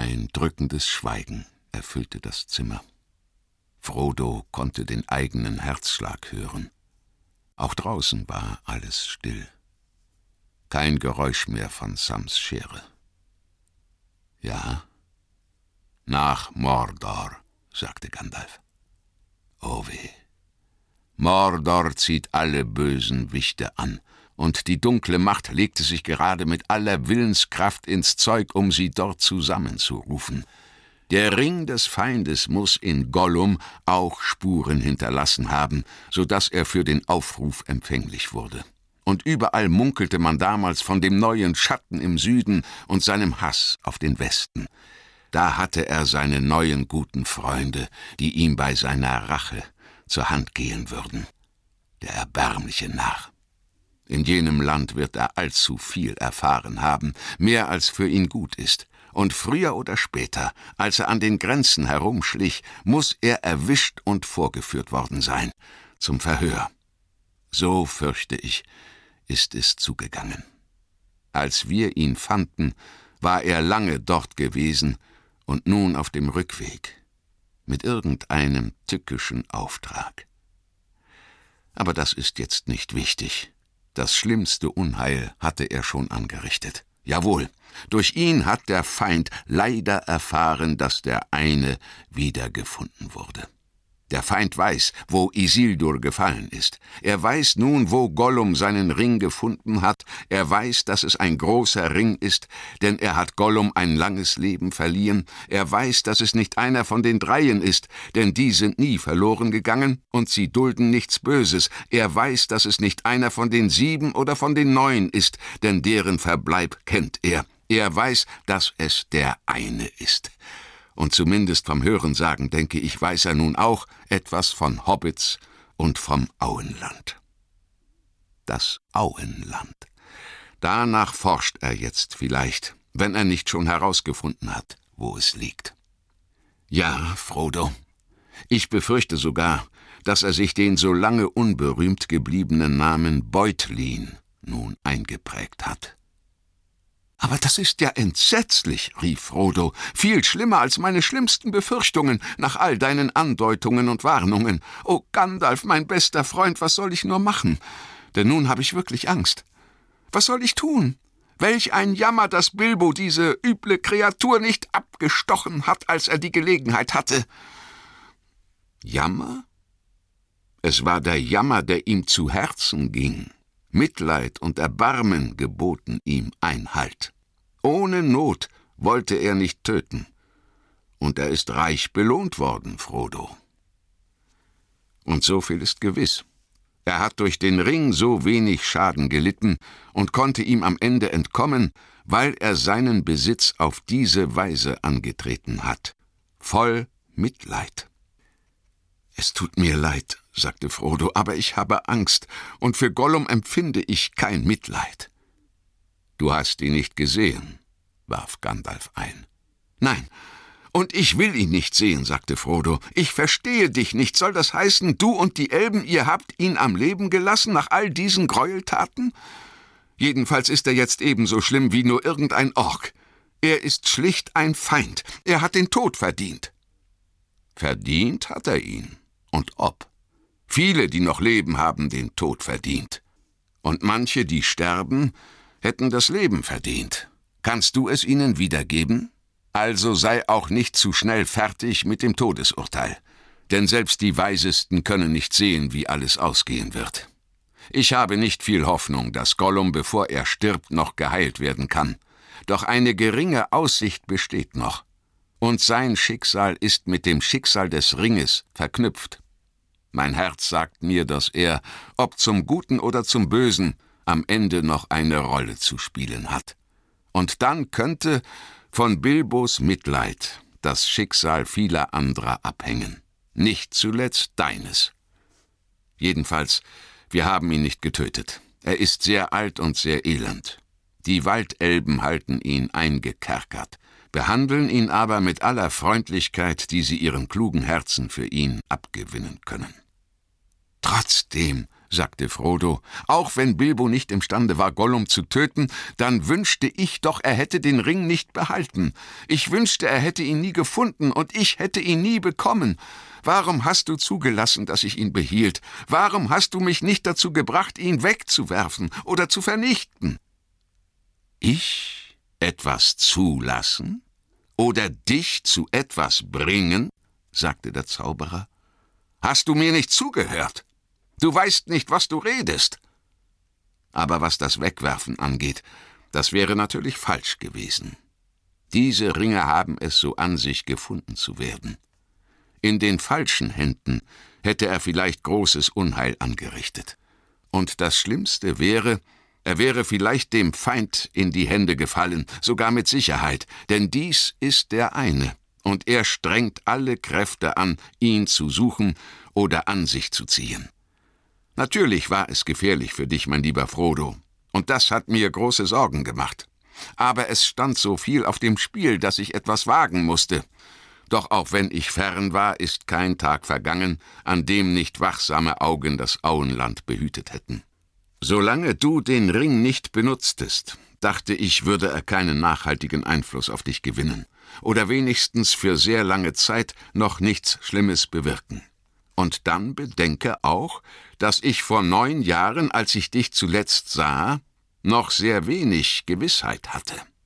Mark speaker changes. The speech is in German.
Speaker 1: Ein drückendes Schweigen erfüllte das Zimmer. Frodo konnte den eigenen Herzschlag hören. Auch draußen war alles still. Kein Geräusch mehr von Sams Schere. »Ja, nach Mordor«, sagte Gandalf. »Oh weh! Mordor zieht alle bösen Wichte an, und die dunkle Macht legte sich gerade mit aller Willenskraft ins Zeug, um sie dort zusammenzurufen. Der Ring des Feindes muß in Gollum auch Spuren hinterlassen haben, so dass er für den Aufruf empfänglich wurde. Und überall munkelte man damals von dem neuen Schatten im Süden und seinem Hass auf den Westen. Da hatte er seine neuen guten Freunde, die ihm bei seiner Rache zur Hand gehen würden. Der erbärmliche Narr. In jenem Land wird er allzu viel erfahren haben, mehr als für ihn gut ist. Und früher oder später, als er an den Grenzen herumschlich, muß er erwischt und vorgeführt worden sein, zum Verhör. So, fürchte ich, ist es zugegangen. Als wir ihn fanden, war er lange dort gewesen und nun auf dem Rückweg, mit irgendeinem tückischen Auftrag. Aber das ist jetzt nicht wichtig. Das schlimmste Unheil hatte er schon angerichtet. Jawohl, durch ihn hat der Feind leider erfahren, dass der eine wiedergefunden wurde. Der Feind weiß, wo Isildur gefallen ist. Er weiß nun, wo Gollum seinen Ring gefunden hat. Er weiß, dass es ein großer Ring ist, denn er hat Gollum ein langes Leben verliehen. Er weiß, dass es nicht einer von den Dreien ist, denn die sind nie verloren gegangen und sie dulden nichts Böses. Er weiß, dass es nicht einer von den 7 oder von den 9 ist, denn deren Verbleib kennt er. Er weiß, dass es der eine ist. Und zumindest vom Hörensagen, denke ich, weiß er nun auch etwas von Hobbits und vom Auenland. Das Auenland. Danach forscht er jetzt vielleicht, wenn er nicht schon herausgefunden hat, wo es liegt. Ja, Frodo, ich befürchte sogar, dass er sich den so lange unberühmt gebliebenen Namen Beutlin nun eingeprägt hat. »Aber das ist ja entsetzlich«, rief Frodo, »viel schlimmer als meine schlimmsten Befürchtungen, nach all deinen Andeutungen und Warnungen. O Gandalf, mein bester Freund, was soll ich nur machen? Denn nun habe ich wirklich Angst. Was soll ich tun? Welch ein Jammer, dass Bilbo diese üble Kreatur nicht abgestochen hat, als er die Gelegenheit hatte.« Jammer? Es war der Jammer, der ihm zu Herzen ging. Mitleid und Erbarmen geboten ihm Einhalt. Ohne Not wollte er nicht töten. Und er ist reich belohnt worden, Frodo. Und so viel ist gewiss. Er hat durch den Ring so wenig Schaden gelitten und konnte ihm am Ende entkommen, weil er seinen Besitz auf diese Weise angetreten hat. Voll Mitleid. »Es tut mir leid«, sagte Frodo, »aber ich habe Angst, und für Gollum empfinde ich kein Mitleid.« »Du hast ihn nicht gesehen«, warf Gandalf ein. »Nein, und ich will ihn nicht sehen«, sagte Frodo. »Ich verstehe dich nicht. Soll das heißen, du und die Elben, ihr habt ihn am Leben gelassen nach all diesen Gräueltaten? Jedenfalls ist er jetzt ebenso schlimm wie nur irgendein Ork. Er ist schlicht ein Feind. Er hat den Tod verdient.« »Verdient hat er ihn. Und ob. Viele, die noch leben, haben den Tod verdient. Und manche, die sterben, hätten das Leben verdient. Kannst du es ihnen wiedergeben? Also sei auch nicht zu schnell fertig mit dem Todesurteil. Denn selbst die Weisesten können nicht sehen, wie alles ausgehen wird. Ich habe nicht viel Hoffnung, dass Gollum, bevor er stirbt, noch geheilt werden kann. Doch eine geringe Aussicht besteht noch. Und sein Schicksal ist mit dem Schicksal des Ringes verknüpft. Mein Herz sagt mir, dass er, ob zum Guten oder zum Bösen, am Ende noch eine Rolle zu spielen hat. Und dann könnte von Bilbos Mitleid das Schicksal vieler anderer abhängen. Nicht zuletzt deines. Jedenfalls, wir haben ihn nicht getötet. Er ist sehr alt und sehr elend. Die Waldelben halten ihn eingekerkert, behandeln ihn aber mit aller Freundlichkeit, die sie ihren klugen Herzen für ihn abgewinnen können. »Trotzdem«, sagte Frodo, »auch wenn Bilbo nicht imstande war, Gollum zu töten, dann wünschte ich doch, er hätte den Ring nicht behalten. Ich wünschte, er hätte ihn nie gefunden, und ich hätte ihn nie bekommen. Warum hast du zugelassen, dass ich ihn behielt? Warum hast du mich nicht dazu gebracht, ihn wegzuwerfen oder zu vernichten?« »Ich etwas zulassen? Oder dich zu etwas bringen?« sagte der Zauberer. »Hast du mir nicht zugehört? Du weißt nicht, was du redest.« Aber was das Wegwerfen angeht, das wäre natürlich falsch gewesen. Diese Ringe haben es so an sich, gefunden zu werden. In den falschen Händen hätte er vielleicht großes Unheil angerichtet. Und das Schlimmste wäre, er wäre vielleicht dem Feind in die Hände gefallen, sogar mit Sicherheit, denn dies ist der eine, und er strengt alle Kräfte an, ihn zu suchen oder an sich zu ziehen. Natürlich war es gefährlich für dich, mein lieber Frodo, und das hat mir große Sorgen gemacht. Aber es stand so viel auf dem Spiel, dass ich etwas wagen musste. Doch auch wenn ich fern war, ist kein Tag vergangen, an dem nicht wachsame Augen das Auenland behütet hätten. Solange du den Ring nicht benutztest, dachte ich, würde er keinen nachhaltigen Einfluss auf dich gewinnen oder wenigstens für sehr lange Zeit noch nichts Schlimmes bewirken. Und dann bedenke auch, dass ich vor 9 Jahren, als ich dich zuletzt sah, noch sehr wenig Gewissheit hatte.